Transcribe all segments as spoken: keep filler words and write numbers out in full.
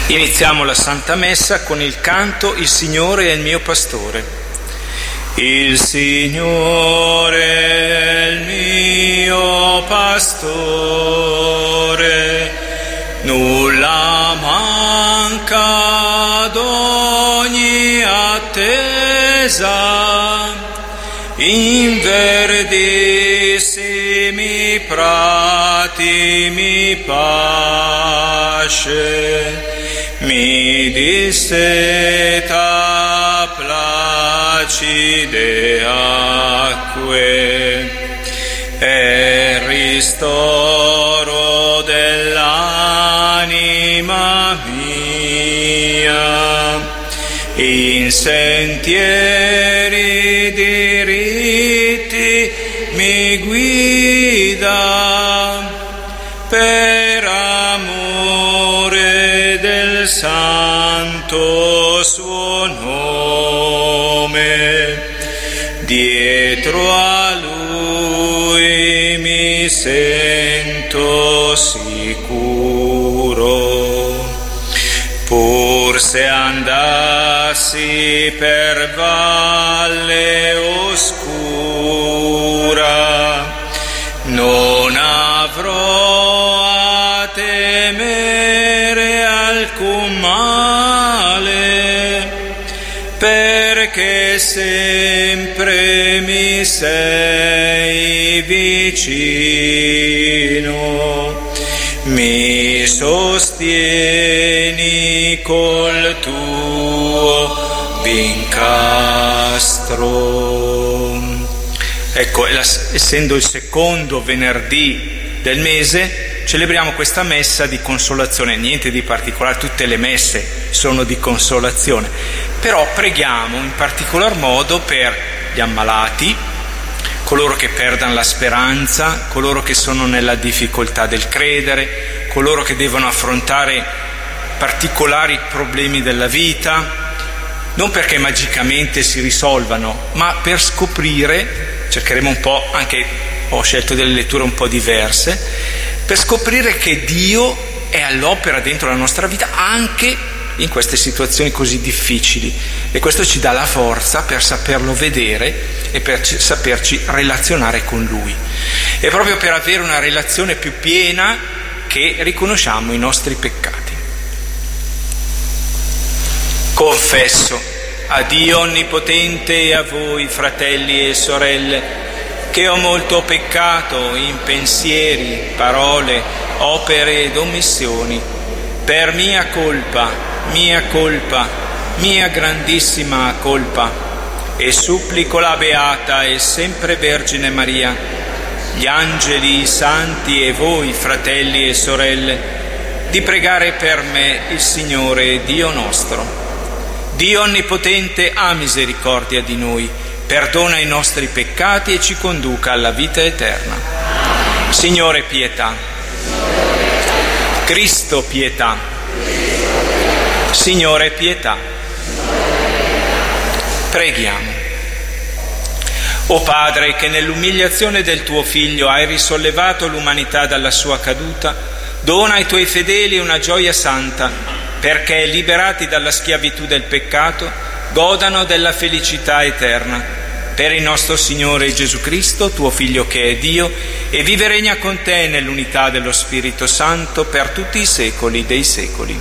Iniziamo la Santa Messa con il canto Il Signore è il mio pastore. Il Signore è il mio pastore, nulla manca d'ogni attesa, in verdissimi prati mi pasce, mi disseta placide acque, è ristoro dell'anima mia, in sentieri diritti mi guida, per amore del santo suo nome, dietro a lui mi sento sicuro. Pur se andassi per valle oscura, non avrò a temere alcun male, perché sempre mi sei vicino, mi sostieni col tuo vincastro. Ecco, essendo il secondo venerdì del mese, celebriamo questa messa di consolazione. Niente di particolare, tutte le messe sono di consolazione, però preghiamo in particolar modo per gli ammalati, coloro che perdono la speranza, coloro che sono nella difficoltà del credere, coloro che devono affrontare particolari problemi della vita, non perché magicamente si risolvano, ma per scoprire, cercheremo un po', anche ho scelto delle letture un po' diverse, per scoprire che Dio è all'opera dentro la nostra vita anche in queste situazioni così difficili, e questo ci dà la forza per saperlo vedere e per saperci relazionare con Lui. È proprio per avere una relazione più piena che riconosciamo i nostri peccati. Confesso a Dio Onnipotente e a voi, fratelli e sorelle, che ho molto peccato in pensieri, parole, opere ed omissioni, per mia colpa, mia colpa, mia grandissima colpa, e supplico la Beata e sempre Vergine Maria, gli angeli, i santi e voi, fratelli e sorelle, di pregare per me il Signore Dio nostro. Dio Onnipotente ha misericordia di noi, perdona i nostri peccati e ci conduca alla vita eterna. Signore, pietà. Cristo, pietà. Signore, pietà. Preghiamo. O Padre, che nell'umiliazione del tuo Figlio hai risollevato l'umanità dalla sua caduta, dona ai tuoi fedeli una gioia santa, perché, liberati dalla schiavitù del peccato, godano della felicità eterna. Per il nostro Signore Gesù Cristo, tuo Figlio che è Dio, e vive e regna con te nell'unità dello Spirito Santo per tutti i secoli dei secoli.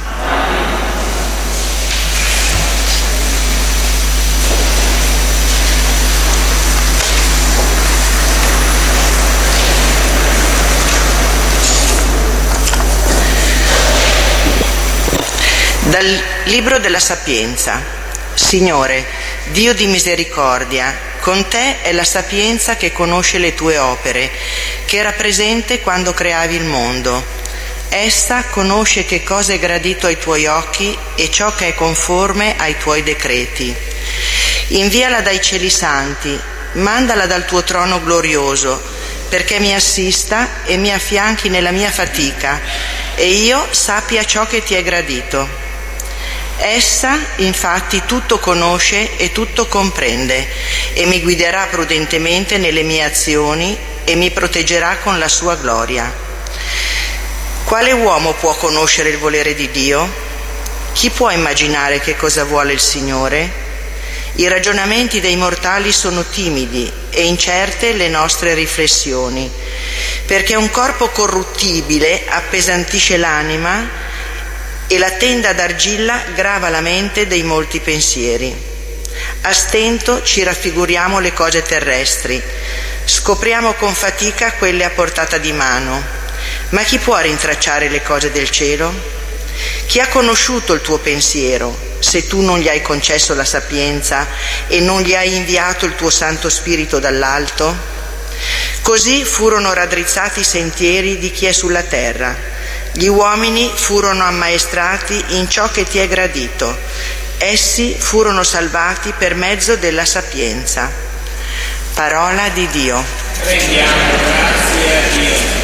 Dal Libro della Sapienza. Signore, Dio di misericordia, con te è la sapienza che conosce le tue opere, che era presente quando creavi il mondo. Essa conosce che cosa è gradito ai tuoi occhi e ciò che è conforme ai tuoi decreti. Inviala dai cieli santi, mandala dal tuo trono glorioso, perché mi assista e mi affianchi nella mia fatica, e io sappia ciò che ti è gradito. Essa, infatti, tutto conosce e tutto comprende, e mi guiderà prudentemente nelle mie azioni e mi proteggerà con la sua gloria. Quale uomo può conoscere il volere di Dio? Chi può immaginare che cosa vuole il Signore? I ragionamenti dei mortali sono timidi e incerte le nostre riflessioni, perché un corpo corruttibile appesantisce l'anima e la tenda d'argilla grava la mente dei molti pensieri. A stento ci raffiguriamo le cose terrestri, scopriamo con fatica quelle a portata di mano. Ma chi può rintracciare le cose del cielo? Chi ha conosciuto il tuo pensiero, se tu non gli hai concesso la sapienza e non gli hai inviato il tuo Santo Spirito dall'alto? Così furono raddrizzati i sentieri di chi è sulla terra. Gli uomini furono ammaestrati in ciò che ti è gradito. Essi furono salvati per mezzo della sapienza. Parola di Dio. Rendiamo grazie a Dio.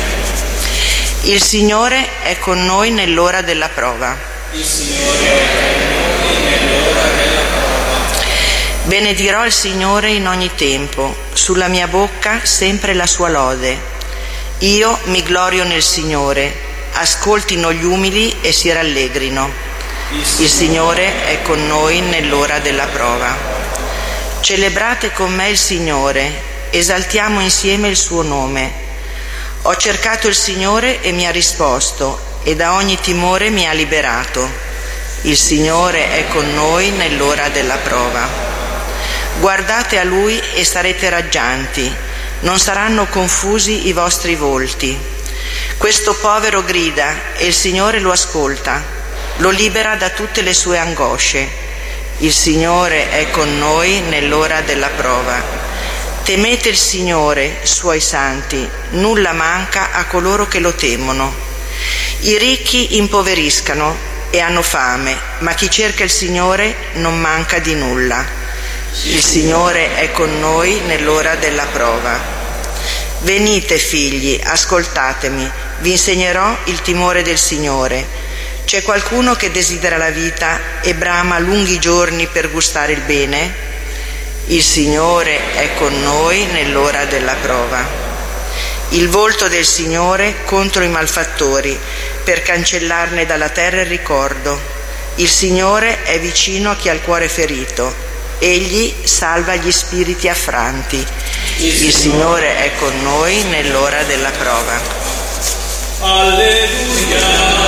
Il Signore è con noi nell'ora della prova. Il Signore è con noi nell'ora della prova. Benedirò il Signore in ogni tempo, sulla mia bocca sempre la sua lode. Io mi glorio nel Signore, ascoltino gli umili e si rallegrino. Il Signore è con noi nell'ora della prova. Celebrate con me il Signore, esaltiamo insieme il suo nome. Ho cercato il Signore e mi ha risposto, e da ogni timore mi ha liberato. Il Signore è con noi nell'ora della prova. Guardate a Lui e sarete raggianti, non saranno confusi i vostri volti. Questo povero grida e il Signore lo ascolta, lo libera da tutte le sue angosce. Il Signore è con noi nell'ora della prova. Temete il Signore, suoi santi, nulla manca a coloro che lo temono. I ricchi impoveriscano e hanno fame, ma chi cerca il Signore non manca di nulla. Il Signore è con noi nell'ora della prova. Venite figli, ascoltatemi, vi insegnerò il timore del Signore. C'è qualcuno che desidera la vita e brama lunghi giorni per gustare il bene? Il Signore è con noi nell'ora della prova. Il volto del Signore contro i malfattori, per cancellarne dalla terra il ricordo. Il Signore è vicino a chi ha il cuore ferito. Egli salva gli spiriti affranti. Il Signore è con noi nell'ora della prova. Alleluia.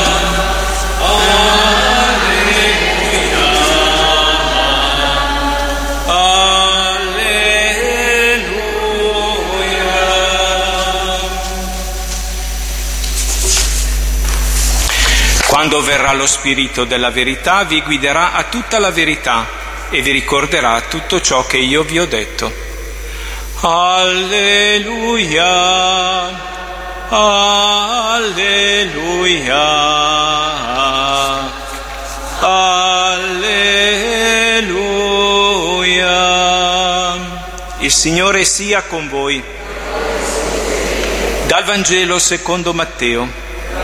Alleluia. Quando verrà lo Spirito della verità, vi guiderà a tutta la verità e vi ricorderà tutto ciò che io vi ho detto. Alleluia, alleluia, alleluia. Il Signore sia con voi. Dal Vangelo secondo Matteo.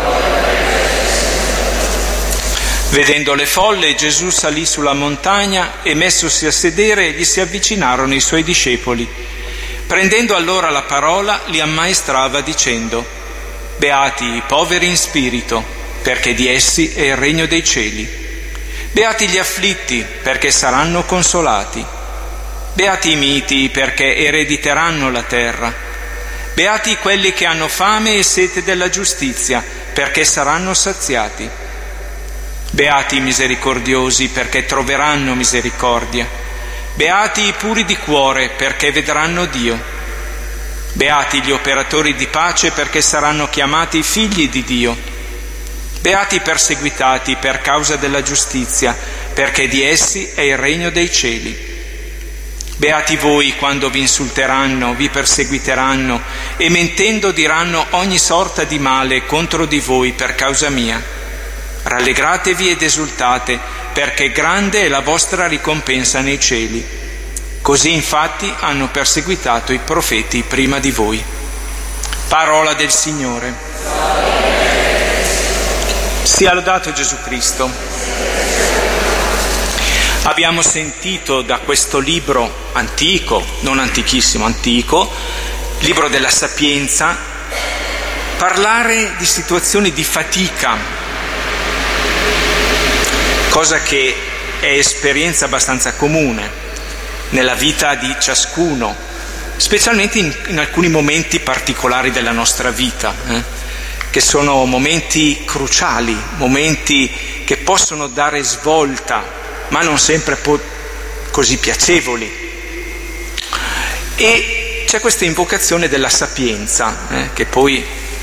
Vedendo le folle, Gesù salì sulla montagna e messosi a sedere gli si avvicinarono i suoi discepoli. Prendendo allora la parola li ammaestrava dicendo: Beati i poveri in spirito, perché di essi è il regno dei cieli. Beati gli afflitti, perché saranno consolati. Beati i miti, perché erediteranno la terra. Beati quelli che hanno fame e sete della giustizia, perché saranno saziati. Beati i misericordiosi, perché troveranno misericordia. Beati i puri di cuore, perché vedranno Dio. Beati gli operatori di pace, perché saranno chiamati figli di Dio. Beati i perseguitati per causa della giustizia, perché di essi è il regno dei cieli. Beati voi quando vi insulteranno, vi perseguiteranno e mentendo diranno ogni sorta di male contro di voi per causa mia. Rallegratevi ed esultate, perché grande è la vostra ricompensa nei cieli. Così infatti hanno perseguitato i profeti prima di voi. Parola del Signore. Sia lodato Gesù Cristo. Abbiamo sentito da questo libro antico, non antichissimo, antico, libro della Sapienza, parlare di situazioni di fatica, cosa che è esperienza abbastanza comune nella vita di ciascuno, specialmente in, in alcuni momenti particolari della nostra vita, eh, che sono momenti cruciali, momenti che possono dare svolta, ma non sempre po- così piacevoli. E c'è questa invocazione della sapienza, eh, che poi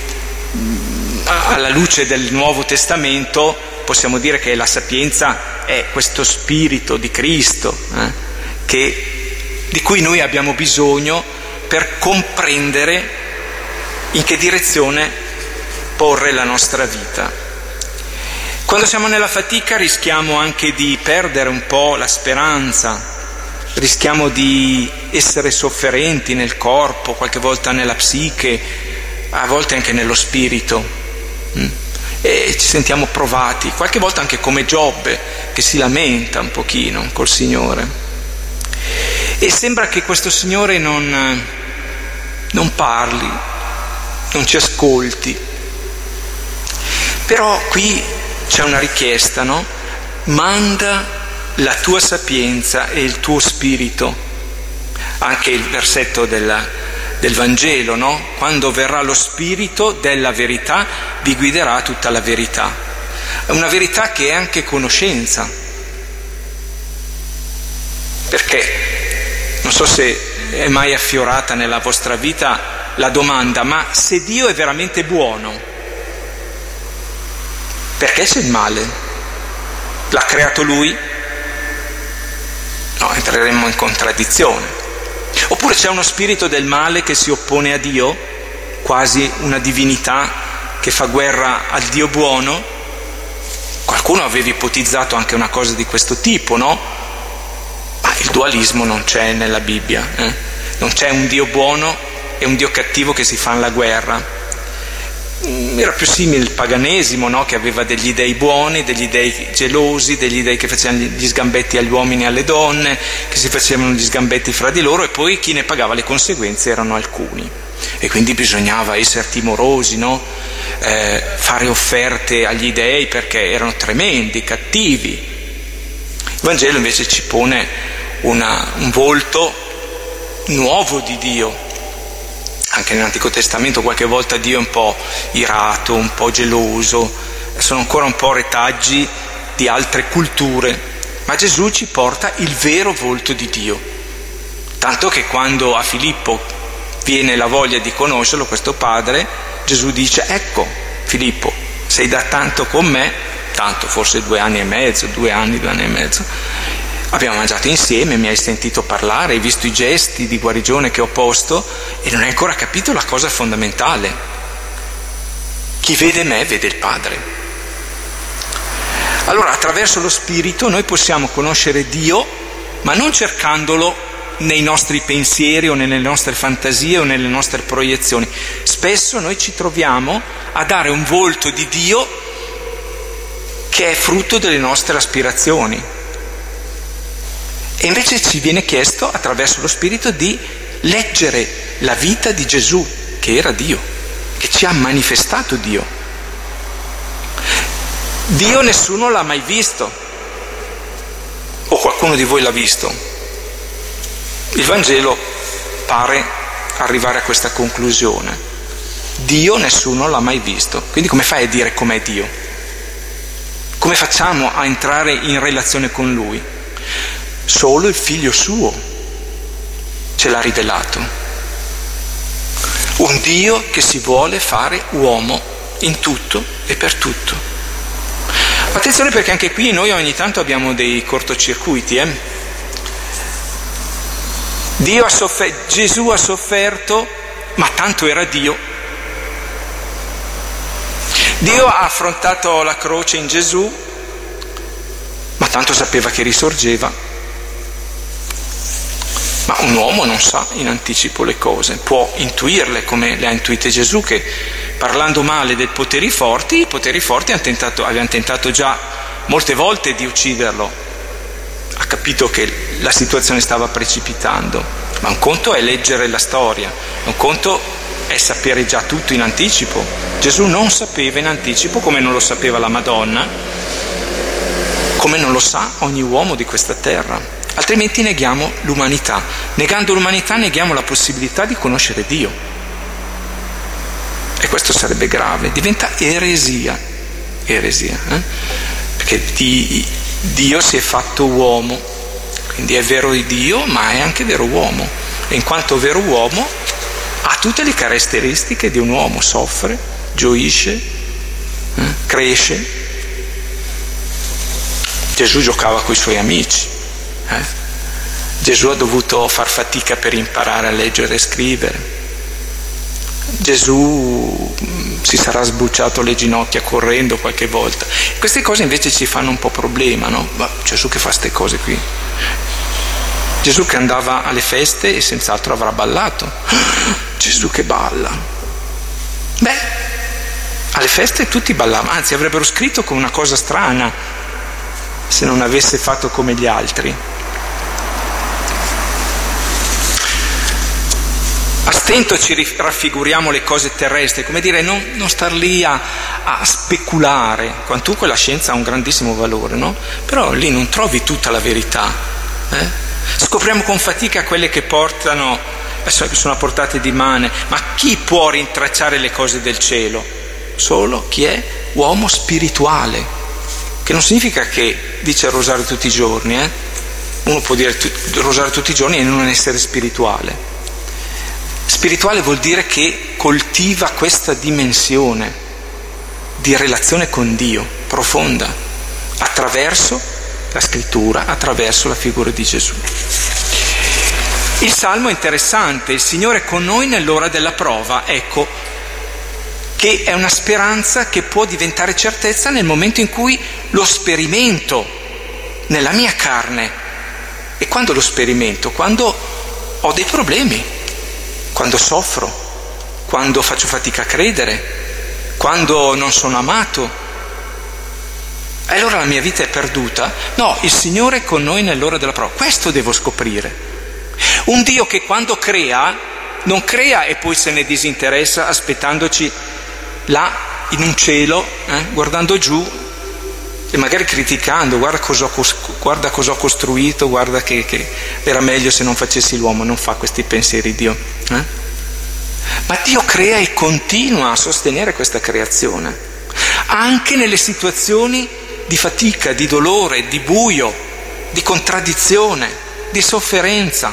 alla luce del Nuovo Testamento possiamo dire che la sapienza è questo spirito di Cristo, eh, che, di cui noi abbiamo bisogno per comprendere in che direzione porre la nostra vita. Quando siamo nella fatica rischiamo anche di perdere un po' la speranza, rischiamo di essere sofferenti nel corpo, qualche volta nella psiche, a volte anche nello spirito, e ci sentiamo provati, qualche volta anche come Giobbe, che si lamenta un pochino col Signore, e sembra che questo Signore non, non parli, non ci ascolti. Però qui c'è una richiesta, no? Manda la tua sapienza e il tuo spirito. Anche il versetto della, del Vangelo, no? Quando verrà lo spirito della verità vi guiderà a tutta la verità. È una verità che è anche conoscenza. Perché non so se è mai affiorata nella vostra vita la domanda: ma se Dio è veramente buono, perché c'è il male? L'ha creato Lui? No, entreremmo in contraddizione. Oppure c'è uno spirito del male che si oppone a Dio, quasi una divinità che fa guerra al Dio buono? Qualcuno aveva ipotizzato anche una cosa di questo tipo, no? Ma il dualismo non c'è nella Bibbia, eh? Non c'è un Dio buono e un Dio cattivo che si fanno la guerra. Era più simile il paganesimo, no? Che aveva degli dei buoni, degli dei gelosi, degli dei che facevano gli sgambetti agli uomini e alle donne, che si facevano gli sgambetti fra di loro, e poi chi ne pagava le conseguenze erano alcuni, e quindi bisognava essere timorosi, no? Eh, fare offerte agli dei perché erano tremendi, cattivi. Il Vangelo invece ci pone una, un volto nuovo di Dio. Anche nell'Antico Testamento qualche volta Dio è un po' irato, un po' geloso, sono ancora un po' retaggi di altre culture, ma Gesù ci porta il vero volto di Dio, tanto che quando a Filippo viene la voglia di conoscerlo, questo padre, Gesù dice: ecco Filippo, sei da tanto con me, tanto forse due anni e mezzo, due anni, due anni e mezzo, abbiamo mangiato insieme, mi hai sentito parlare, hai visto i gesti di guarigione che ho posto e non hai ancora capito la cosa fondamentale. Chi vede me vede il Padre. Allora, attraverso lo Spirito noi possiamo conoscere Dio, ma non cercandolo nei nostri pensieri o nelle nostre fantasie o nelle nostre proiezioni. Spesso noi ci troviamo a dare un volto di Dio che è frutto delle nostre aspirazioni. E invece ci viene chiesto, attraverso lo Spirito, di leggere la vita di Gesù, che era Dio, che ci ha manifestato Dio. Dio nessuno l'ha mai visto, o qualcuno di voi l'ha visto? Il Vangelo pare arrivare a questa conclusione. Dio nessuno l'ha mai visto. Quindi come fai a dire com'è Dio? Come facciamo a entrare in relazione con Lui? Solo il Figlio suo ce l'ha rivelato. Un Dio che si vuole fare uomo in tutto e per tutto. Attenzione, perché anche qui noi ogni tanto abbiamo dei cortocircuiti. Eh? Dio ha soffer- Gesù ha sofferto, ma tanto era Dio. Dio ha affrontato la croce in Gesù, ma tanto sapeva che risorgeva. Ma un uomo non sa in anticipo le cose, può intuirle come le ha intuite Gesù, che parlando male dei poteri forti, i poteri forti hanno tentato, avevano tentato già molte volte di ucciderlo. Ha capito che la situazione stava precipitando, ma un conto è leggere la storia, un conto è sapere già tutto in anticipo. Gesù non sapeva in anticipo, come non lo sapeva la Madonna, come non lo sa ogni uomo di questa terra. Altrimenti neghiamo l'umanità. Negando l'umanità neghiamo la possibilità di conoscere Dio. E questo sarebbe grave, diventa eresia. Eresia, eh? Perché di, Dio si è fatto uomo, quindi è vero di Dio, ma è anche vero uomo. E in quanto vero uomo ha tutte le caratteristiche di un uomo, soffre, gioisce, eh? cresce. Gesù giocava con i suoi amici. Eh? Gesù ha dovuto far fatica per imparare a leggere e scrivere. Gesù si sarà sbucciato le ginocchia correndo qualche volta. Queste cose invece ci fanno un po' problema, no? Ma Gesù che fa queste cose qui? Gesù che andava alle feste e senz'altro avrà ballato. Gesù che balla. Beh, alle feste tutti ballavano, anzi avrebbero scritto come una cosa strana se non avesse fatto come gli altri. A stento ci raffiguriamo le cose terrestri, come dire, non, non star lì a, a speculare, quantunque la scienza ha un grandissimo valore, no? Però lì non trovi tutta la verità. Eh? Scopriamo con fatica quelle che portano, sono a portata di mano, ma chi può rintracciare le cose del cielo? Solo chi è uomo spirituale, che non significa che dice il rosario tutti i giorni, eh? Uno può dire il rosario tutti i giorni e non essere spirituale. Spirituale vuol dire che coltiva questa dimensione di relazione con Dio profonda attraverso la scrittura, attraverso la figura di Gesù. Il Salmo è interessante, il Signore è con noi nell'ora della prova, ecco, che è una speranza che può diventare certezza nel momento in cui lo sperimento nella mia carne. E quando lo sperimento? Quando ho dei problemi, quando soffro, quando faccio fatica a credere, quando non sono amato. E allora la mia vita è perduta? No, il Signore è con noi nell'ora della prova. Questo devo scoprire. Un Dio che quando crea, non crea e poi se ne disinteressa aspetandoci là in un cielo, eh, guardando giù e magari criticando, guarda cosa ho, guarda cosa ho costruito, guarda che, che era meglio se non facessi l'uomo. Non fa questi pensieri Dio. Eh? Ma Dio crea e continua a sostenere questa creazione, anche nelle situazioni di fatica, di dolore, di buio, di contraddizione, di sofferenza.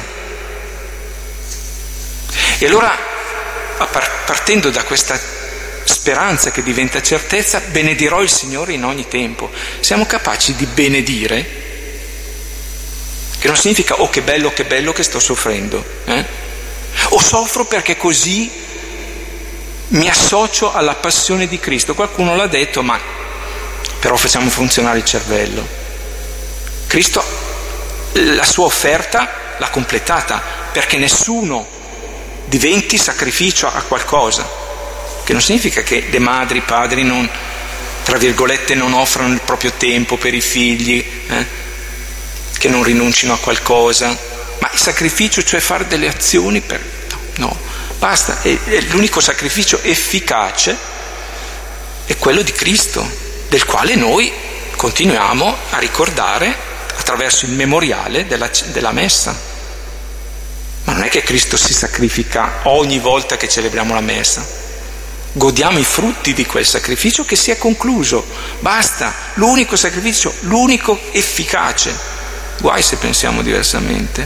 E allora, partendo da questa speranza che diventa certezza, benedirò il Signore in ogni tempo. Siamo capaci di benedire, che non significa oh che bello, che bello che sto soffrendo, eh? O soffro perché così mi associo alla passione di Cristo. Qualcuno l'ha detto, ma però facciamo funzionare il cervello. Cristo la sua offerta l'ha completata, perché nessuno diventi sacrificio a qualcosa. Che non significa che le madri, i padri non, tra virgolette, non offrano il proprio tempo per i figli, eh? Che non rinuncino a qualcosa, ma il sacrificio, cioè fare delle azioni per... no, no, basta, è, è l'unico sacrificio efficace è quello di Cristo, del quale noi continuiamo a ricordare attraverso il memoriale della, della messa. Ma non è che Cristo si sacrifica ogni volta che celebriamo la messa. Godiamo i frutti di quel sacrificio che si è concluso. Basta, l'unico sacrificio, l'unico efficace. Guai se pensiamo diversamente.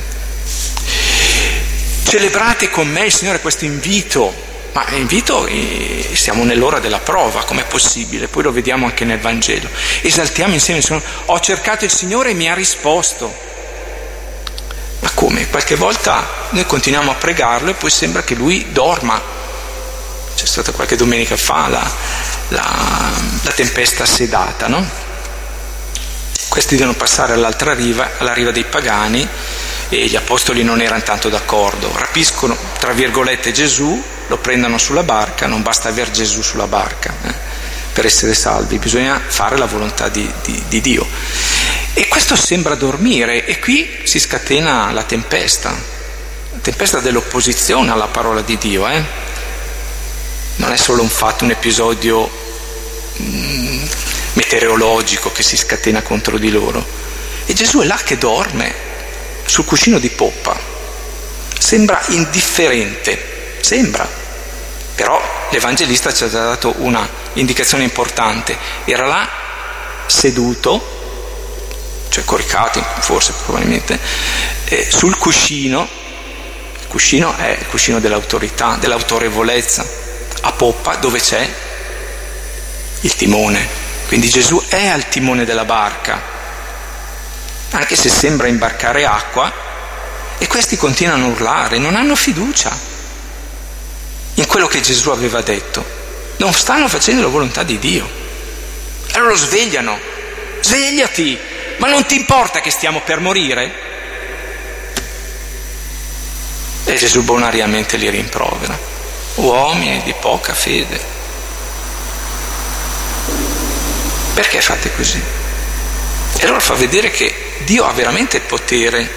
Celebrate con me il Signore, questo invito. Ma invito, eh, siamo nell'ora della prova, com'è possibile? Poi lo vediamo anche nel Vangelo. Esaltiamo insieme il Signore. Ho cercato il Signore e mi ha risposto. Ma come? Qualche volta noi continuiamo a pregarlo e poi sembra che Lui dorma. C'è stata qualche domenica fa la, la, la tempesta sedata, no? Questi devono passare all'altra riva, alla riva dei pagani, e gli apostoli non erano tanto d'accordo. Rapiscono, tra virgolette, Gesù, lo prendono sulla barca. Non basta aver Gesù sulla barca eh, per essere salvi, bisogna fare la volontà di, di, di Dio. E questo sembra dormire, e qui si scatena la tempesta, la tempesta dell'opposizione alla parola di Dio, eh? Non è solo un fatto, un episodio mh, meteorologico che si scatena contro di loro. E Gesù è là che dorme sul cuscino di poppa. Sembra indifferente, sembra. Però l'Evangelista ci ha dato una indicazione importante. Era là seduto, cioè coricato forse probabilmente, eh, sul cuscino. Il cuscino è il cuscino dell'autorità, dell'autorevolezza, a poppa dove c'è il timone. Quindi Gesù è al timone della barca, anche se sembra imbarcare acqua, e questi continuano a urlare, non hanno fiducia in quello che Gesù aveva detto, non stanno facendo la volontà di Dio. Allora lo svegliano: svegliati, ma non ti importa che stiamo per morire? E Gesù bonariamente li rimprovera: uomini di poca fede, perché fate così? E allora fa vedere che Dio ha veramente potere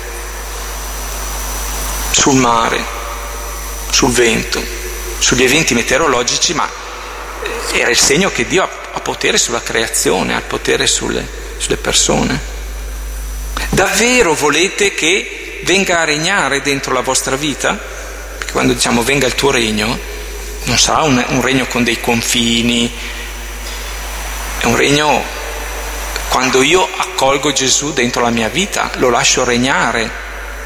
sul mare, sul vento, sugli eventi meteorologici, ma era il segno che Dio ha potere sulla creazione, ha potere sulle, sulle persone. Davvero volete che venga a regnare dentro la vostra vita? Perché quando diciamo venga il tuo regno, non sarà un, un regno con dei confini, è un regno quando io accolgo Gesù dentro la mia vita, lo lascio regnare,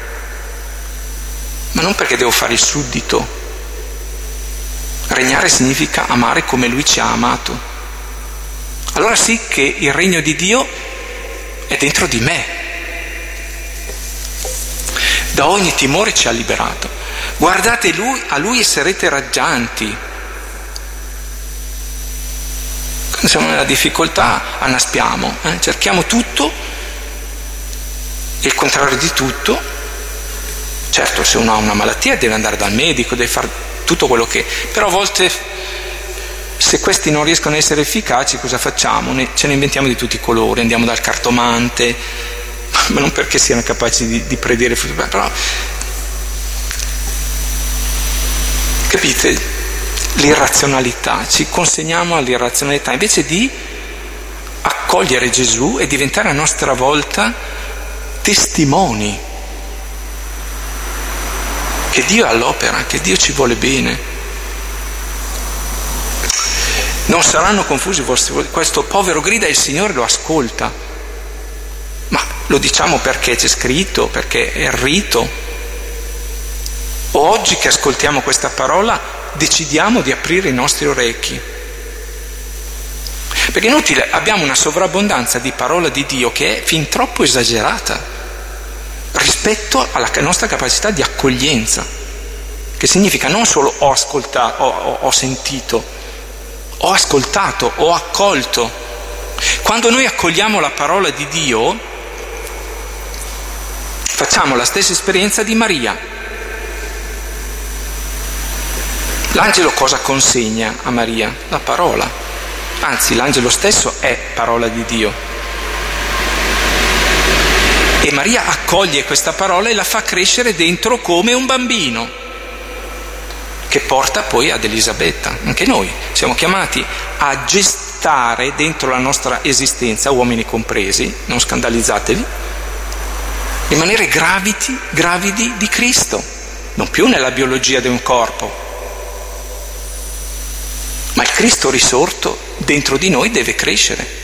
ma non perché devo fare il suddito. Regnare significa amare come Lui ci ha amato. Allora sì che il regno di Dio è dentro di me. Da ogni timore ci ha liberato. Guardate lui, a Lui e sarete raggianti. Quando siamo nella difficoltà annaspiamo, eh? cerchiamo tutto e il contrario di tutto. Certo, se uno ha una malattia deve andare dal medico, deve fare tutto quello che... Però a volte, se questi non riescono a essere efficaci, cosa facciamo? Ne, ce ne inventiamo di tutti i colori, andiamo dal cartomante, ma non perché siano capaci di, di predire il futuro, però... Capite? L'irrazionalità, ci consegniamo all'irrazionalità, invece di accogliere Gesù e diventare a nostra volta testimoni che Dio è all'opera, che Dio ci vuole bene. Non saranno confusi i vostri, questo povero grida e il Signore lo ascolta. Ma lo diciamo perché c'è scritto, perché è il rito. O oggi che ascoltiamo questa parola decidiamo di aprire i nostri orecchi. Perché è inutile, abbiamo una sovrabbondanza di parola di Dio che è fin troppo esagerata rispetto alla nostra capacità di accoglienza, che significa non solo ho ascoltato, ho, ho, ho sentito, ho ascoltato, ho accolto. Quando noi accogliamo la parola di Dio, facciamo la stessa esperienza di Maria. L'angelo cosa consegna a Maria? La parola. Anzi, l'angelo stesso è parola di Dio. E Maria accoglie questa parola e la fa crescere dentro come un bambino, che porta poi ad Elisabetta. Anche noi siamo chiamati a gestare dentro la nostra esistenza, uomini compresi, non scandalizzatevi, rimanere gravidi, gravidi di Cristo, non più nella biologia di un corpo, ma il Cristo risorto dentro di noi deve crescere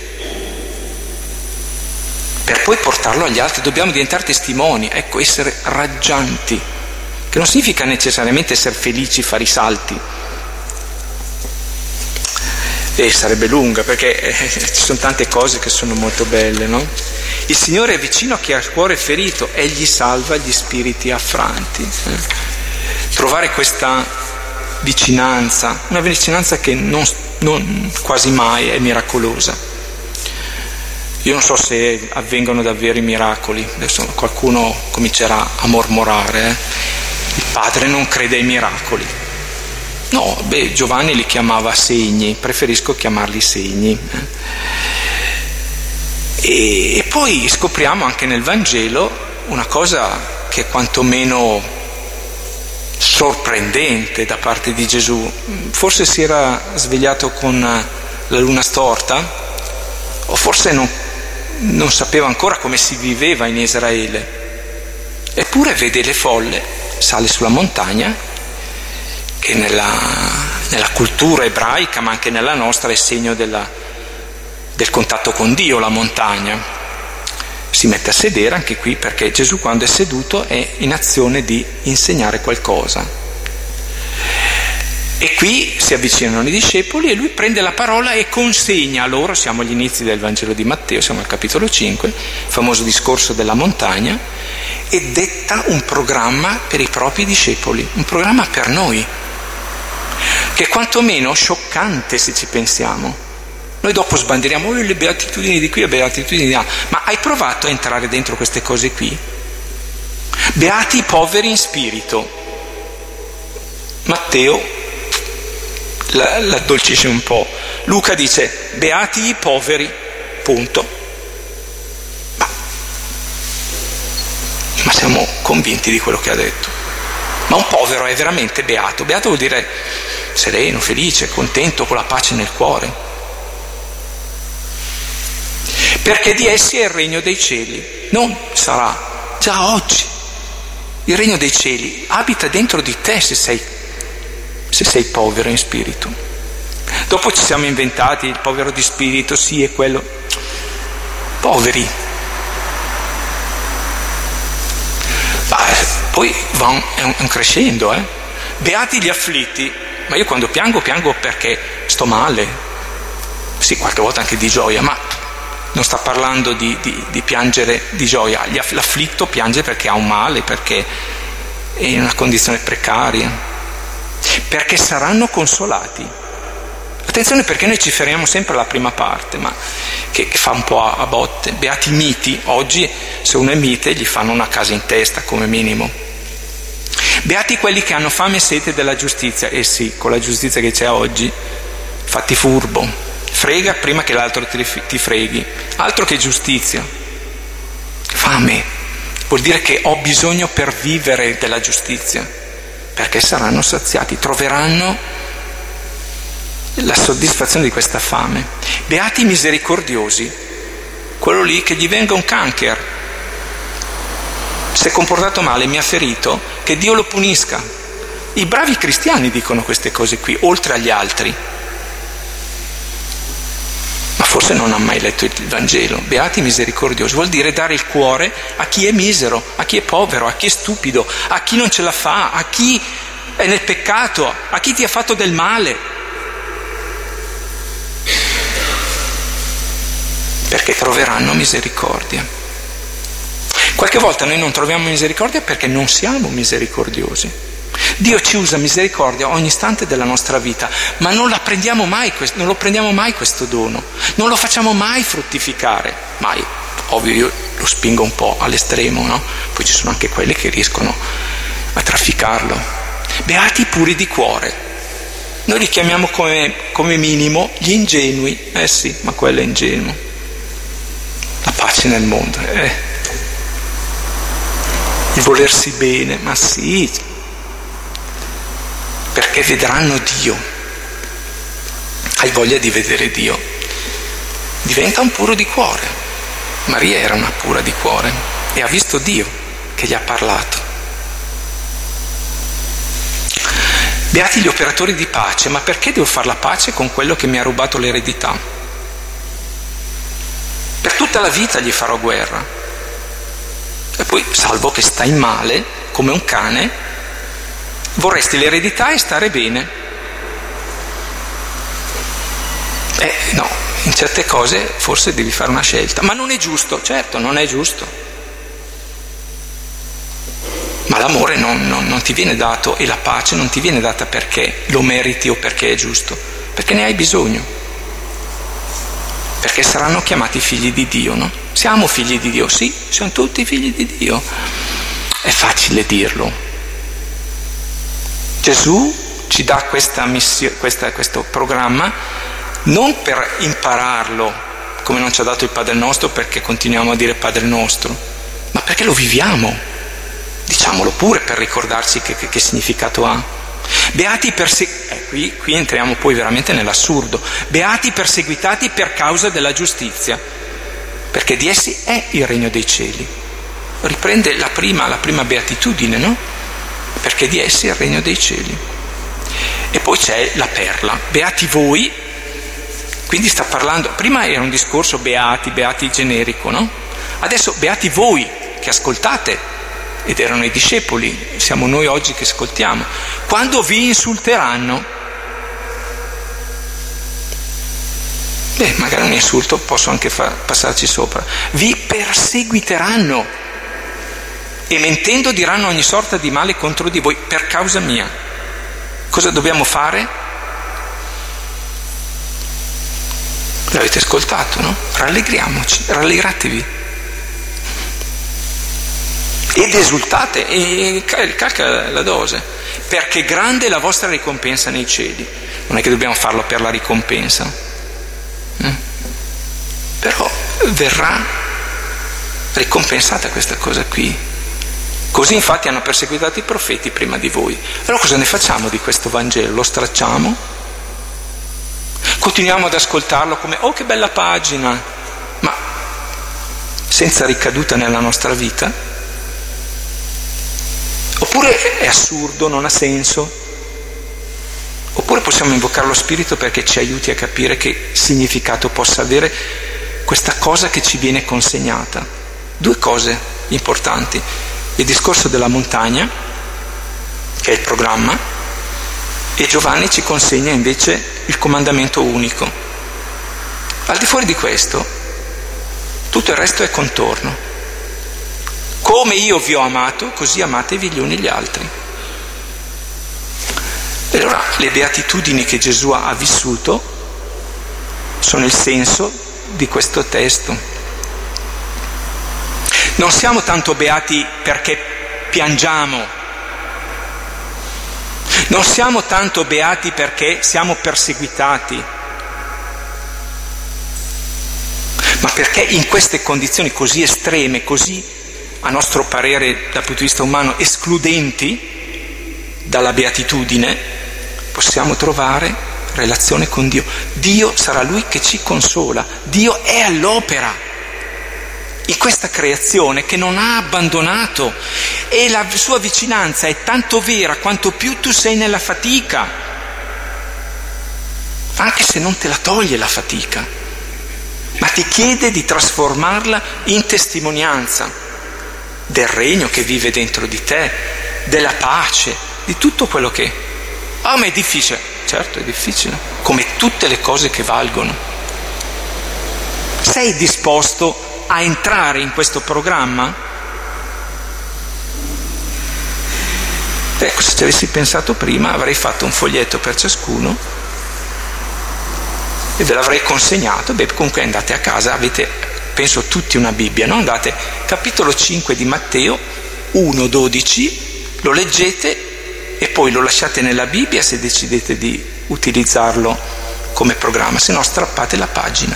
per poi portarlo agli altri. Dobbiamo diventare testimoni, ecco, essere raggianti, che non significa necessariamente essere felici, fare i salti. E sarebbe lunga, perché eh, ci sono tante cose che sono molto belle, no? Il Signore è vicino a chi ha il cuore ferito, egli salva gli spiriti affranti. Eh. Trovare questa vicinanza, una vicinanza che non, non quasi mai è miracolosa. Io non so se avvengono davvero i miracoli, adesso qualcuno comincerà a mormorare, eh? Il Padre non crede ai miracoli. No, beh, Giovanni li chiamava segni, preferisco chiamarli segni. E, e poi scopriamo anche nel Vangelo una cosa che è quantomeno sorprendente da parte di Gesù. Forse si era svegliato con la luna storta, o forse non, non sapeva ancora come si viveva in Israele. Eppure vede le folle, sale sulla montagna, che nella, nella cultura ebraica, ma anche nella nostra, è segno della, del contatto con Dio, la montagna. Si mette a sedere anche qui, perché Gesù, quando è seduto, è in azione di insegnare qualcosa. E qui si avvicinano i discepoli e lui prende la parola e consegna loro, siamo agli inizi del Vangelo di Matteo, siamo al capitolo cinque, il famoso discorso della montagna, e detta un programma per i propri discepoli, un programma per noi, che è quantomeno scioccante se ci pensiamo. Noi dopo sbandieriamo oh, le beatitudini di qui, le beatitudini di là, ma hai provato a entrare dentro queste cose qui? Beati i poveri in spirito. Matteo la, la addolcisce un po'. Luca dice beati i poveri, punto. Ma, ma siamo convinti di quello che ha detto? Ma un povero è veramente beato? Beato vuol dire sereno, felice, contento, con la pace nel cuore. Perché di essi è il regno dei cieli. Non sarà, già oggi. Il regno dei cieli abita dentro di te se sei, se sei povero in spirito. Dopo ci siamo inventati il povero di spirito, sì, è quello. Poveri. Ma poi va un, è un, un crescendo, eh. Beati gli afflitti. Ma io quando piango, piango perché sto male. Sì, qualche volta anche di gioia, ma non sta parlando di, di, di piangere di gioia. L'afflitto piange perché ha un male, perché è in una condizione precaria, perché saranno consolati. Attenzione, perché noi ci fermiamo sempre alla prima parte, ma che, che fa un po' a, a botte. Beati i miti. Oggi se uno è mite gli fanno una casa in testa come minimo. Beati quelli che hanno fame e sete della giustizia. E eh sì, con la giustizia che c'è oggi, fatti furbo, frega prima che l'altro ti freghi. Altro che giustizia. Fame vuol dire che ho bisogno per vivere della giustizia, perché saranno saziati, troveranno la soddisfazione di questa fame. Beati i misericordiosi, quello lì che gli venga un cancer, si è comportato male, mi ha ferito, che Dio lo punisca. I bravi cristiani dicono queste cose qui, oltre agli altri. Ma forse non ha mai letto il Vangelo. Beati i misericordiosi vuol dire dare il cuore a chi è misero, a chi è povero, a chi è stupido, a chi non ce la fa, a chi è nel peccato, a chi ti ha fatto del male. Perché troveranno misericordia. Qualche volta noi non troviamo misericordia perché non siamo misericordiosi. Dio ci usa misericordia ogni istante della nostra vita, ma non la prendiamo mai, non lo prendiamo mai questo dono, non lo facciamo mai fruttificare, mai. Ovvio, io lo spingo un po' all'estremo, no? Poi ci sono anche quelli che riescono a trafficarlo. Beati i puri di cuore. Noi li chiamiamo come, come minimo gli ingenui. Eh sì, ma quello è ingenuo. La pace nel mondo, eh. Il volersi bene, ma sì, perché vedranno Dio. Hai voglia di vedere Dio? Diventa un puro di cuore. Maria era una pura di cuore e ha visto Dio che gli ha parlato. Beati gli operatori di pace. Ma perché devo fare la pace con quello che mi ha rubato l'eredità? Per tutta la vita gli farò guerra. E poi, salvo che stai male, come un cane, vorresti l'eredità e stare bene. Eh no, in certe cose forse devi fare una scelta, ma non è giusto, certo, non è giusto. Ma l'amore non, non, non ti viene dato, e la pace non ti viene data perché lo meriti o perché è giusto, perché ne hai bisogno. Perché saranno chiamati figli di Dio, no? Siamo figli di Dio, sì, siamo tutti figli di Dio. È facile dirlo. Gesù ci dà questa missione, questa, questo programma non per impararlo, come non ci ha dato il Padre nostro perché continuiamo a dire Padre nostro, ma perché lo viviamo. Diciamolo pure per ricordarci che, che, che significato ha. Beati perse- eh, qui, qui entriamo poi veramente nell'assurdo. Beati perseguitati per causa della giustizia, perché di essi è il regno dei cieli. Riprende la prima, la prima beatitudine, no? Perché di essi è il regno dei cieli. E poi c'è la perla. Beati voi, quindi sta parlando, prima era un discorso beati, beati generico, no? Adesso beati voi che ascoltate, ed erano i discepoli, siamo noi oggi che ascoltiamo, quando vi insulteranno. Beh, magari un insulto posso anche far, passarci sopra. Vi perseguiteranno e mentendo diranno ogni sorta di male contro di voi per causa mia. Cosa dobbiamo fare? L'avete ascoltato, no? Rallegriamoci, rallegratevi. Ed esultate, e calca la dose, perché grande è la vostra ricompensa nei cieli. Non è che dobbiamo farlo per la ricompensa, eh? Però verrà ricompensata questa cosa qui. Così infatti hanno perseguitato i profeti prima di voi. Allora cosa ne facciamo di questo Vangelo? Lo stracciamo? Continuiamo ad ascoltarlo come oh che bella pagina, ma senza ricaduta nella nostra vita? Oppure è assurdo, non ha senso? Oppure possiamo invocare lo Spirito perché ci aiuti a capire che significato possa avere questa cosa che ci viene consegnata. Due cose importanti: il discorso della montagna, che è il programma, e Giovanni ci consegna invece il comandamento unico. Al di fuori di questo, tutto il resto è contorno. Come io vi ho amato, così amatevi gli uni gli altri. E allora le beatitudini che Gesù ha vissuto sono il senso di questo testo. Non siamo tanto beati perché piangiamo, non siamo tanto beati perché siamo perseguitati, ma perché in queste condizioni così estreme, così a nostro parere dal punto di vista umano escludenti dalla beatitudine, possiamo trovare relazione con Dio. Dio sarà Lui che ci consola, Dio è all'opera in questa creazione che non ha abbandonato, e la sua vicinanza è tanto vera quanto più tu sei nella fatica, anche se non te la toglie la fatica, ma ti chiede di trasformarla in testimonianza del regno che vive dentro di te, della pace, di tutto quello che... Ah, ma è difficile. Certo, è difficile, come tutte le cose che valgono. Sei disposto a entrare in questo programma? Ecco, se ci avessi pensato prima avrei fatto un foglietto per ciascuno e ve l'avrei consegnato. Beh, comunque andate a casa, avete... penso tutti una Bibbia, no? Andate, capitolo cinque di Matteo, uno dodici, lo leggete e poi lo lasciate nella Bibbia se decidete di utilizzarlo come programma, se no strappate la pagina.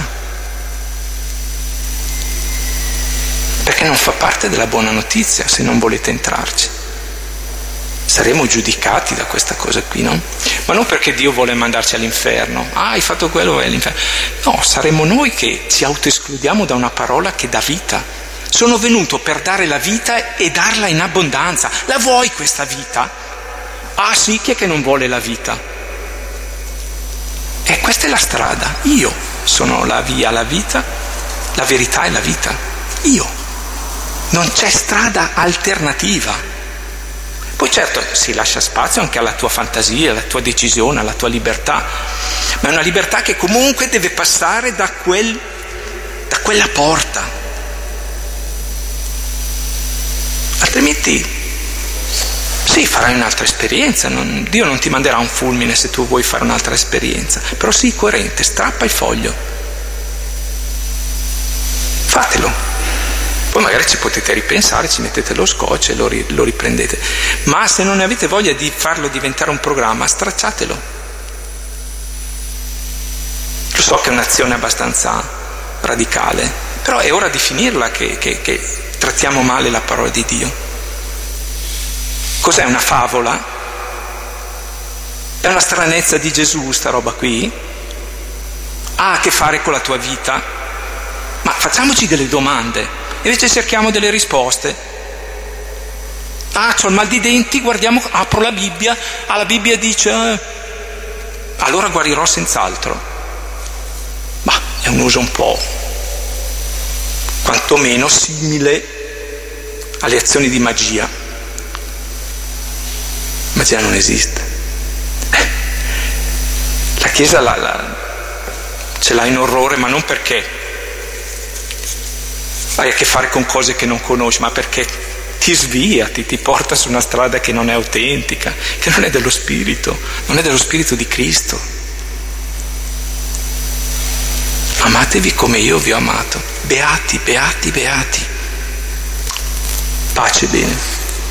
Perché non fa parte della buona notizia se non volete entrarci. Saremo giudicati da questa cosa qui, no? Ma non perché Dio vuole mandarci all'inferno. Ah, hai fatto quello, è l'inferno. No, saremo noi che ci autoescludiamo da una parola che dà vita. Sono venuto per dare la vita e darla in abbondanza. La vuoi questa vita? Ah sì, chi è che non vuole la vita? E questa è la strada. Io sono la via, la vita, la verità e la vita. Io. Non c'è strada alternativa. Poi certo si lascia spazio anche alla tua fantasia, alla tua decisione, alla tua libertà, ma è una libertà che comunque deve passare da, quel, da quella porta. Altrimenti sì, farai un'altra esperienza, non, Dio non ti manderà un fulmine se tu vuoi fare un'altra esperienza, però sii coerente, strappa il foglio, fatelo. Poi magari ci potete ripensare, ci mettete lo scotch e lo, ri, lo riprendete. Ma se non ne avete voglia di farlo diventare un programma, stracciatelo. Lo so che è un'azione abbastanza radicale, però è ora di finirla che, che, che trattiamo male la parola di Dio. Cos'è una favola? È una stranezza di Gesù sta roba qui? Ha a che fare con la tua vita? Ma facciamoci delle domande, invece cerchiamo delle risposte. Ah, c'ho il mal di denti, guardiamo, apro la Bibbia, ah, la Bibbia dice, eh, allora guarirò senz'altro. Ma è un uso un po', quantomeno simile alle azioni di magia. Magia non esiste. La Chiesa la, la, ce l'ha in orrore, ma non perché hai a che fare con cose che non conosci, ma perché ti svia, ti, ti porta su una strada che non è autentica, che non è dello Spirito, non è dello Spirito di Cristo. Amatevi come io vi ho amato. Beati, beati, beati. Pace, bene.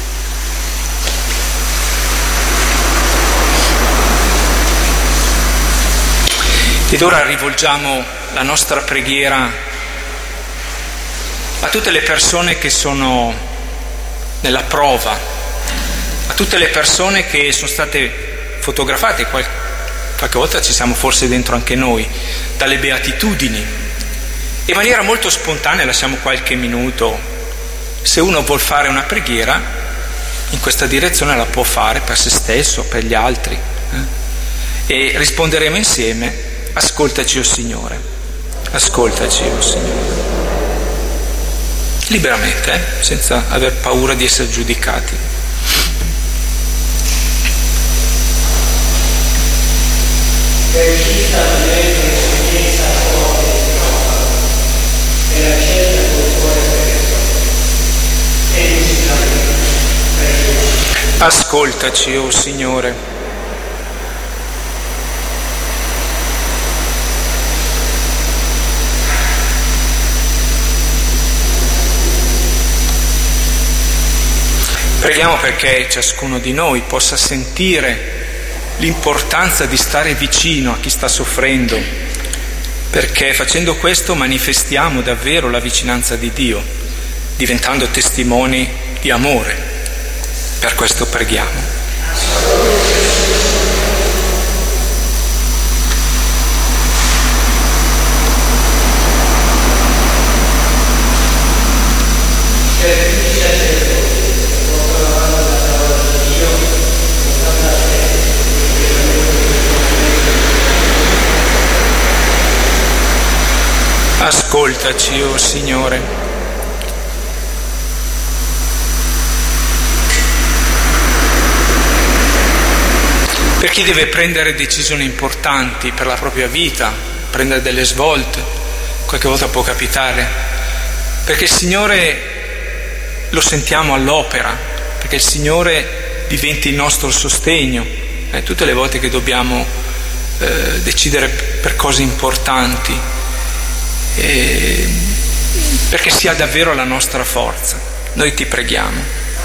Ed ora rivolgiamo la nostra preghiera a tutte le persone che sono nella prova, a tutte le persone che sono state fotografate, qualche, qualche volta ci siamo forse dentro anche noi, dalle beatitudini. E in maniera molto spontanea lasciamo qualche minuto. Se uno vuol fare una preghiera in questa direzione la può fare per se stesso, per gli altri. Eh? E risponderemo insieme: ascoltaci, o Signore, ascoltaci, o Signore. Liberamente, eh? Senza aver paura di essere giudicati. È uscita da lei l'esperienza forte di prova, e la scelta col cuore aperto, e di ascoltaci, o Signore. Preghiamo perché ciascuno di noi possa sentire l'importanza di stare vicino a chi sta soffrendo, perché facendo questo manifestiamo davvero la vicinanza di Dio, diventando testimoni di amore. Per questo preghiamo. Ascoltaci, o Signore. Per chi deve prendere decisioni importanti per la propria vita, prendere delle svolte, qualche volta può capitare, perché il Signore lo sentiamo all'opera, perché il Signore diventi il nostro sostegno, eh, tutte le volte che dobbiamo eh, decidere per cose importanti. E perché sia davvero la nostra forza. Noi ti preghiamo.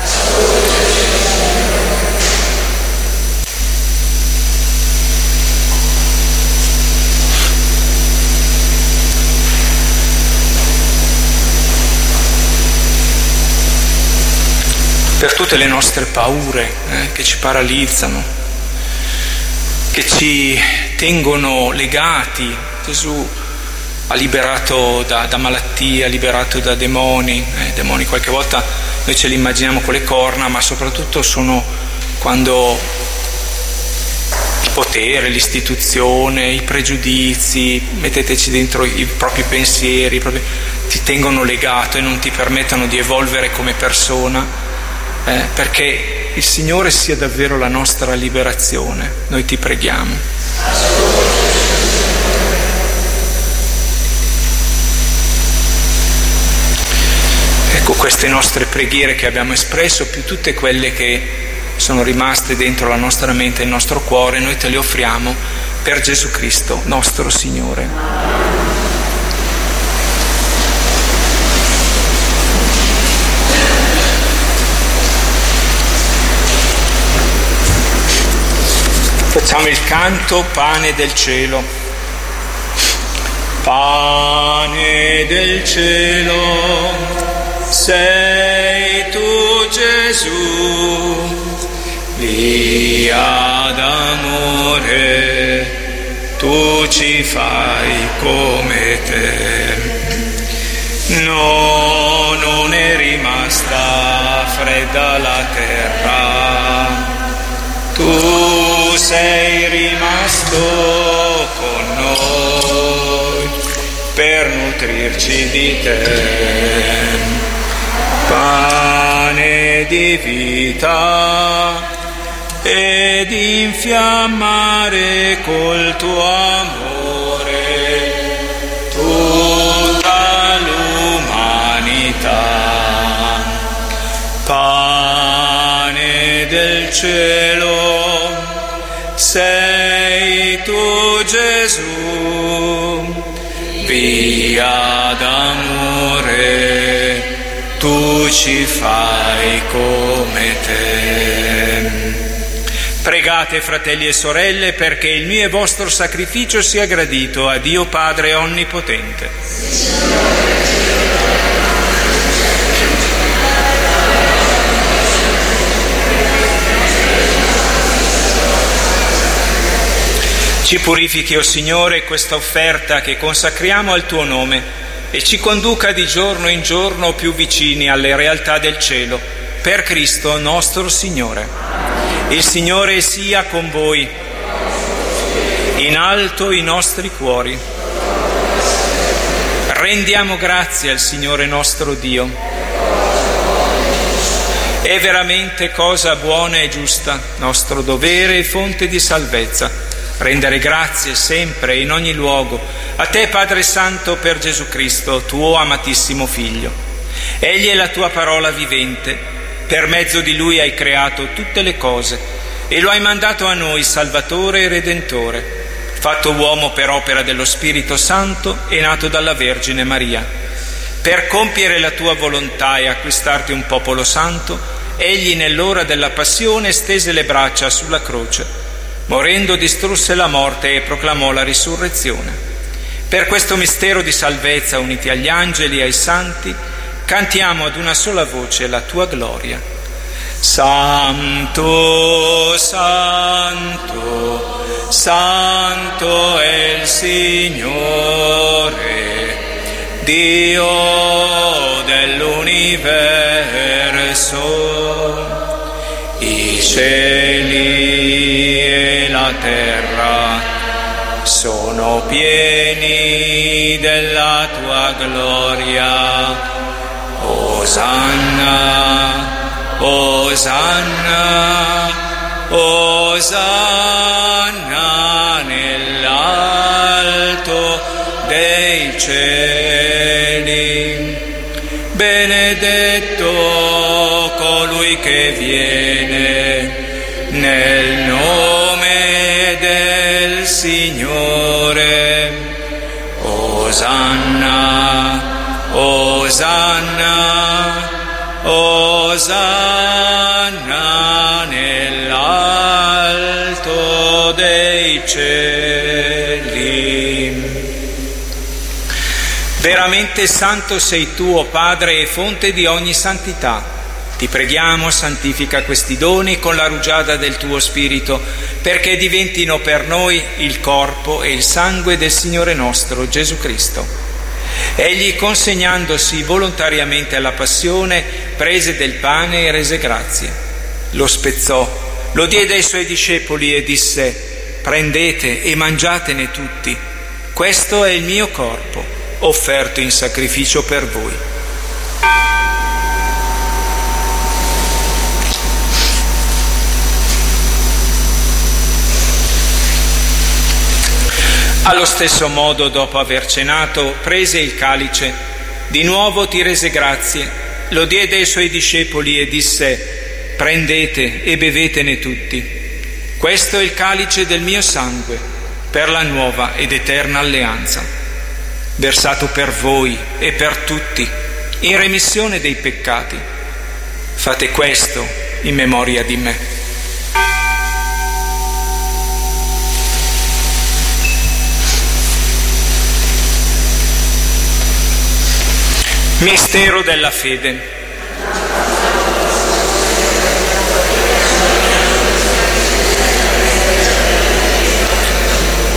Per tutte le nostre paure eh, che ci paralizzano, che ci tengono legati. Gesù ha liberato da, da malattie, ha liberato da demoni, eh, demoni qualche volta noi ce li immaginiamo con le corna, ma soprattutto sono quando il potere, l'istituzione, i pregiudizi, metteteci dentro i propri pensieri, i propri, ti tengono legato e non ti permettono di evolvere come persona, eh, perché il Signore sia davvero la nostra liberazione. Noi ti preghiamo. Ecco, queste nostre preghiere che abbiamo espresso, più tutte quelle che sono rimaste dentro la nostra mente e il nostro cuore, noi te le offriamo per Gesù Cristo, nostro Signore. Facciamo il canto Pane del cielo. Pane del cielo, sei tu Gesù, via d'amore. amore, tu ci fai come te. No, non è rimasta fredda la terra, tu sei rimasto con noi per nutrirci di te. Pane di vita ed infiammare col tuo amore tutta l'umanità. Pane del cielo sei tu, Gesù, via d'amore, tu ci fai come te. Pregate, fratelli e sorelle, perché il mio e vostro sacrificio sia gradito a Dio Padre Onnipotente. Ci purifichi, o Signore, questa offerta che consacriamo al tuo nome e ci conduca di giorno in giorno più vicini alle realtà del cielo, per Cristo nostro Signore. Il Signore sia con voi, in alto i nostri cuori. Rendiamo grazie al Signore nostro Dio. È veramente cosa buona e giusta, nostro dovere e fonte di salvezza, rendere grazie sempre e in ogni luogo a te, Padre Santo, per Gesù Cristo, tuo amatissimo Figlio. Egli è la tua parola vivente. Per mezzo di Lui hai creato tutte le cose e lo hai mandato a noi Salvatore e Redentore, fatto uomo per opera dello Spirito Santo e nato dalla Vergine Maria. Per compiere la tua volontà e acquistarti un popolo santo, egli nell'ora della passione stese le braccia sulla croce, morendo distrusse la morte e proclamò la risurrezione. Per questo mistero di salvezza, uniti agli angeli e ai santi, cantiamo ad una sola voce la tua gloria. Santo, santo, santo è il Signore, Dio dell'universo. I cieli e la terra sono pieni della tua gloria. Osanna, Osanna, Osanna nell'alto dei cieli. Benedetto colui che viene nel nome del Signore. Osanna, Osanna, Osanna nell'alto dei cieli. Veramente santo sei tu, o Padre, e fonte di ogni santità. Ti preghiamo, santifica questi doni con la rugiada del tuo Spirito, perché diventino per noi il corpo e il sangue del Signore nostro Gesù Cristo. Egli, consegnandosi volontariamente alla passione, prese del pane e rese grazie. Lo spezzò, lo diede ai suoi discepoli e disse: prendete e mangiatene tutti. Questo è il mio corpo, offerto in sacrificio per voi. Allo stesso modo, dopo aver cenato, prese il calice, di nuovo ti rese grazie, lo diede ai suoi discepoli e disse: prendete e bevetene tutti. Questo è il calice del mio sangue, per la nuova ed eterna alleanza, versato per voi e per tutti, in remissione dei peccati. Fate questo in memoria di me. Mistero della fede.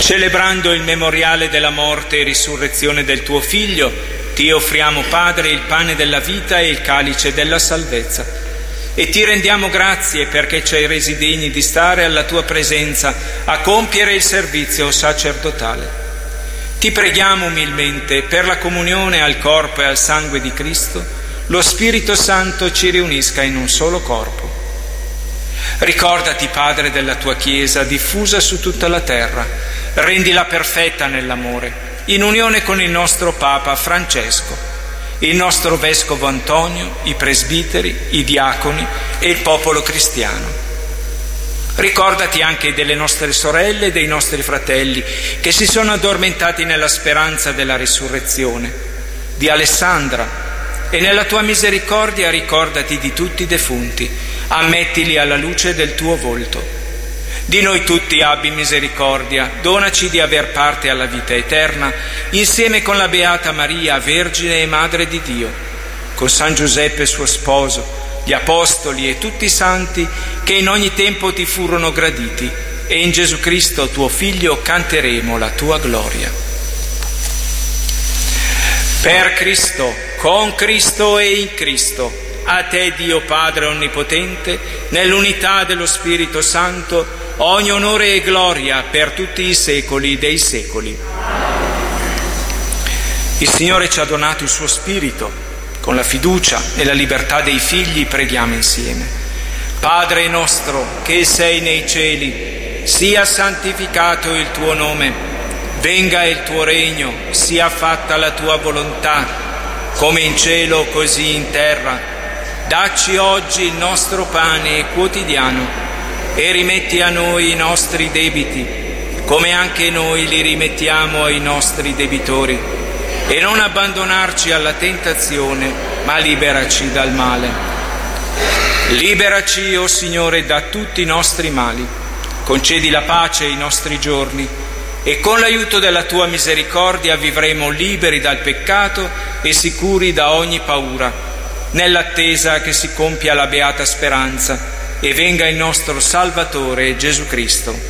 Celebrando il memoriale della morte e risurrezione del tuo Figlio, ti offriamo, Padre, il pane della vita e il calice della salvezza. E ti rendiamo grazie perché ci hai resi degni di stare alla tua presenza a compiere il servizio sacerdotale. Ti preghiamo umilmente per la comunione al corpo e al sangue di Cristo, lo Spirito Santo ci riunisca in un solo corpo. Ricordati, Padre, della tua Chiesa diffusa su tutta la terra, rendila perfetta nell'amore, in unione con il nostro Papa Francesco, il nostro Vescovo Antonio, i presbiteri, i diaconi e il popolo cristiano. Ricordati anche delle nostre sorelle e dei nostri fratelli che si sono addormentati nella speranza della risurrezione, di Alessandra, e nella tua misericordia ricordati di tutti i defunti, ammettili alla luce del tuo volto. Di noi tutti abbi misericordia, donaci di aver parte alla vita eterna, insieme con la Beata Maria, Vergine e Madre di Dio, con San Giuseppe suo sposo, gli Apostoli e tutti i santi che in ogni tempo ti furono graditi, e in Gesù Cristo tuo Figlio canteremo la tua gloria. Per Cristo, con Cristo e in Cristo, a te Dio Padre Onnipotente, nell'unità dello Spirito Santo, ogni onore e gloria per tutti i secoli dei secoli. Il Signore ci ha donato il suo Spirito. Con la fiducia e la libertà dei figli preghiamo insieme. Padre nostro che sei nei cieli, sia santificato il tuo nome, venga il tuo regno, sia fatta la tua volontà, come in cielo così in terra. Dacci oggi il nostro pane quotidiano e rimetti a noi i nostri debiti, come anche noi li rimettiamo ai nostri debitori. E non abbandonarci alla tentazione, ma liberaci dal male. Liberaci, o Signore, da tutti i nostri mali. Concedi la pace ai nostri giorni e con l'aiuto della tua misericordia vivremo liberi dal peccato e sicuri da ogni paura, nell'attesa che si compia la beata speranza e venga il nostro Salvatore Gesù Cristo.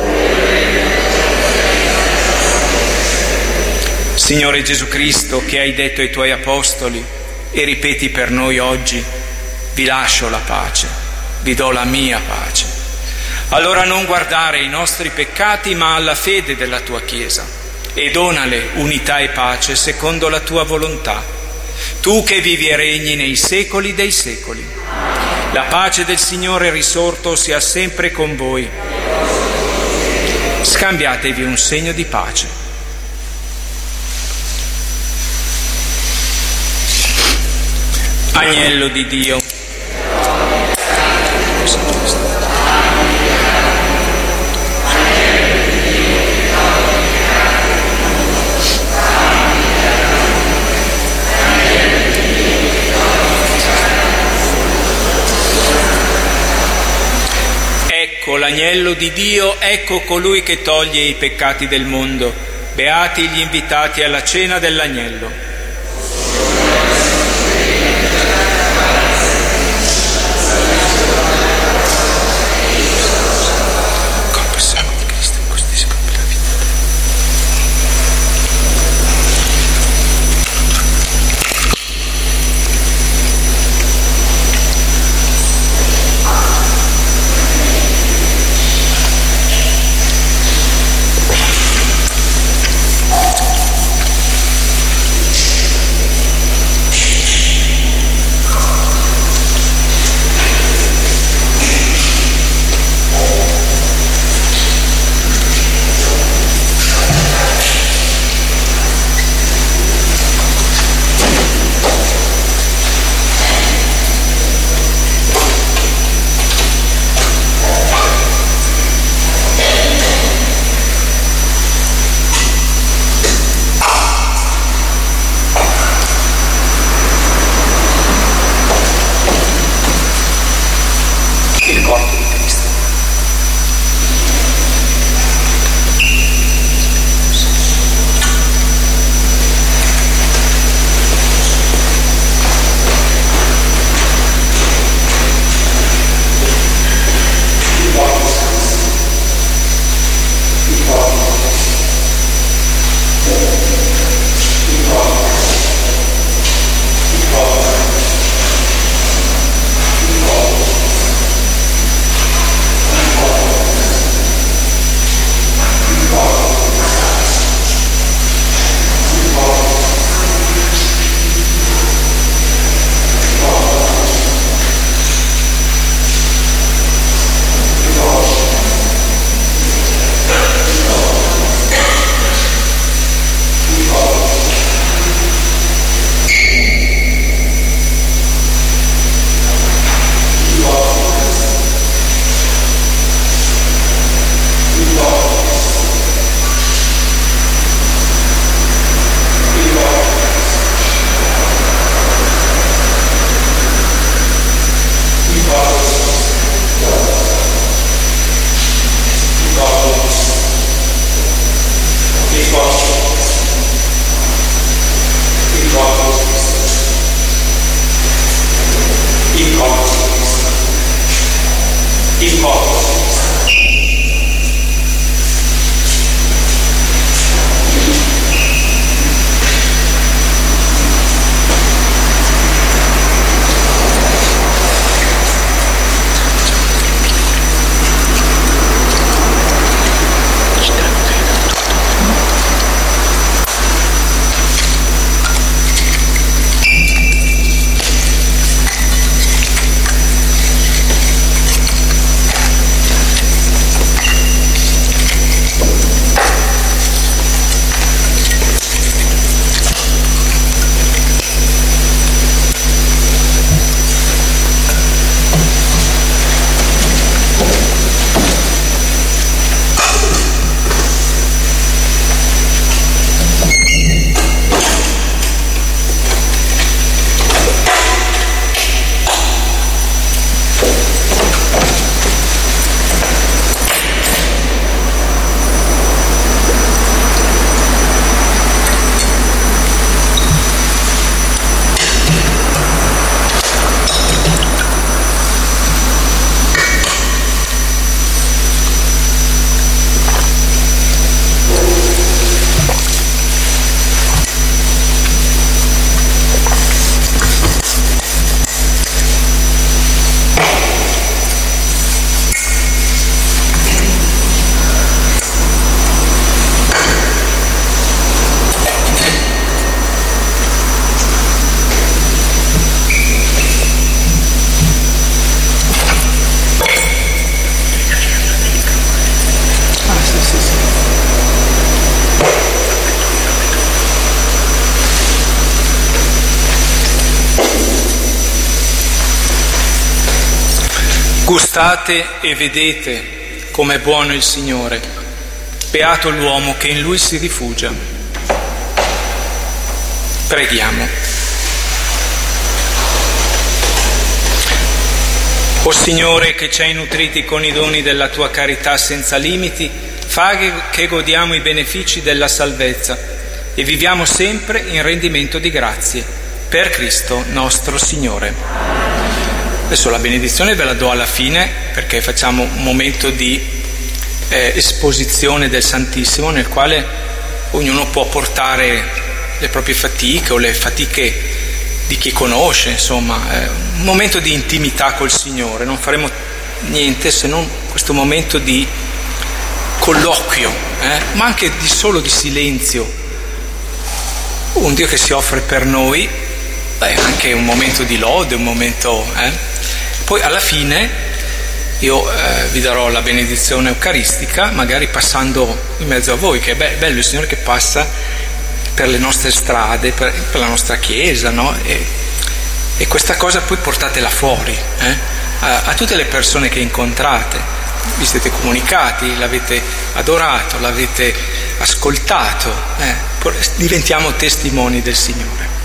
Signore Gesù Cristo, che hai detto ai tuoi apostoli e ripeti per noi oggi: vi lascio la pace, vi do la mia pace. Allora non guardare ai nostri peccati, ma alla fede della tua Chiesa, e donale unità e pace secondo la tua volontà. Tu che vivi e regni nei secoli dei secoli. La pace del Signore risorto sia sempre con voi. Scambiatevi un segno di pace. Agnello di Dio. Ecco l'agnello di Dio, ecco colui che toglie i peccati del mondo. Beati gli invitati alla cena dell'agnello. Gustate e vedete com'è buono il Signore. Beato l'uomo che in Lui si rifugia. Preghiamo. O Signore, che ci hai nutriti con i doni della Tua carità senza limiti, fa che godiamo i benefici della salvezza e viviamo sempre in rendimento di grazie. Per Cristo nostro Signore. Adesso la benedizione ve la do alla fine, perché facciamo un momento di eh, esposizione del Santissimo, nel quale ognuno può portare le proprie fatiche o le fatiche di chi conosce, insomma, eh, un momento di intimità col Signore. Non faremo niente se non questo momento di colloquio, eh, ma anche di solo di silenzio. Un Dio che si offre per noi, beh, anche un momento di lode, un momento... Eh. Poi alla fine io eh, vi darò la benedizione eucaristica, magari passando in mezzo a voi, che è be- bello il Signore che passa per le nostre strade, per, per la nostra chiesa, no? E, e questa cosa poi portatela fuori, eh? a, a tutte le persone che incontrate. Vi siete comunicati, l'avete adorato, l'avete ascoltato, eh? Diventiamo testimoni del Signore.